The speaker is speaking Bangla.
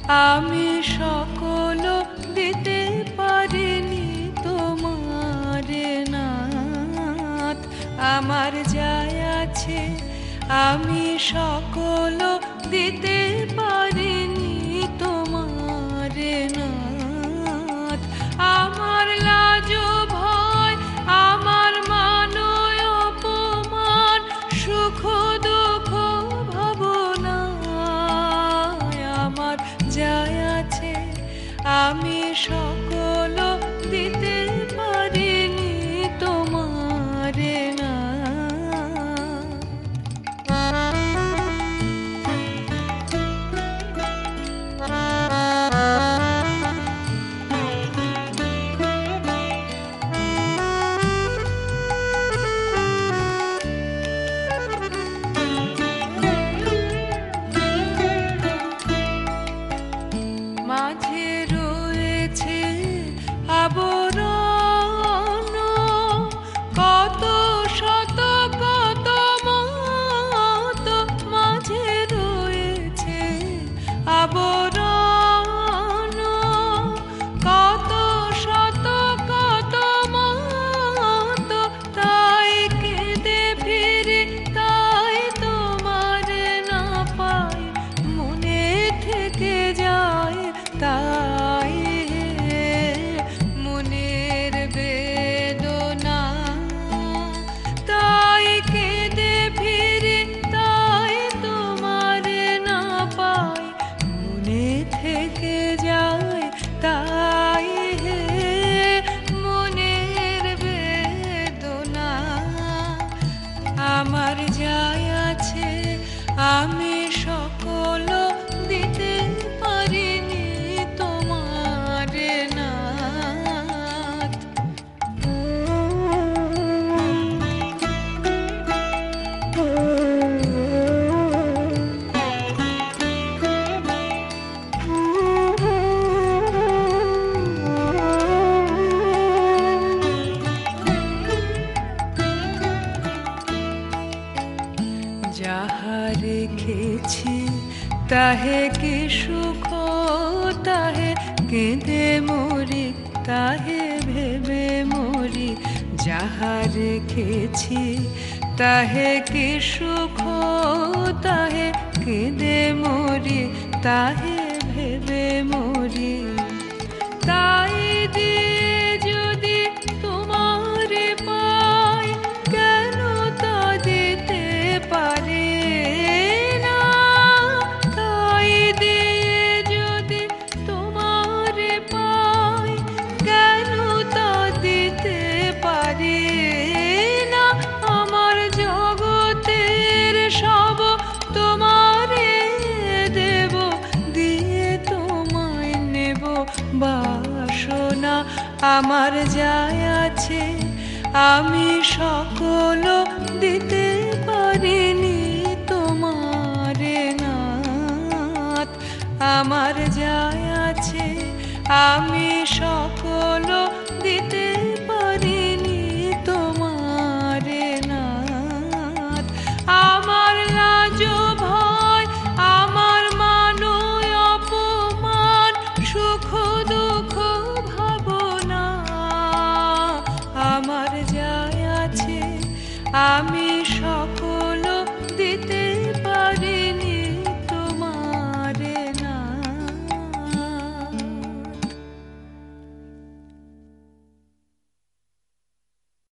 আমি সকল দিতে পারিনি তোমারে নাথ। আমার যাই আছে আমি সকল দিতে পারিনি তোমারে নাথ। আমার লাজ ভয়, আমার মান অপমান, সুখ দুঃখ ভাবনায় আমার যাই আছে আমি সকল দিতে পারিনি তোমারে না। মাঝে রয়েছে আবরণ, কত শত কত মত, মাঝে রয়েছে আবরণ, কত শত কত মত, তাই কেঁদে ফিরে তাই তোমার না পাই, মনে থেকে যায় তাই মনের বেদনা। তাই কেঁদে ফিরে তাই তোমার না পাই, মনে থেকে যায় তাই মনের বেদনা। আমার যাই আছে আমি সকল দিতে পারিনি তোমারে নাথ। যাহা রেখেছি তাহে কি সুখ, তাহে কেঁদে মরি, তাহে ভেবে মরি। যাহা রেখেছি তাহে কি সুখ, তাহে কেঁদে মরি, তাহে ভেবে মরি। তাই দিয়ে যদি তোমারে পাই, কেন তা দিতে পারি না? তাই দিয়ে যদি তোমারে পাই, কেন তা দিতে পারি না? আমার জগতের সব তোমারে দেব, দিয়ে তোমায় নেব বাসনা। আমার যাই আছে আমি সকল দিতে পারিনি তোমারে নাথ। আমার যাই আছে আমি সকল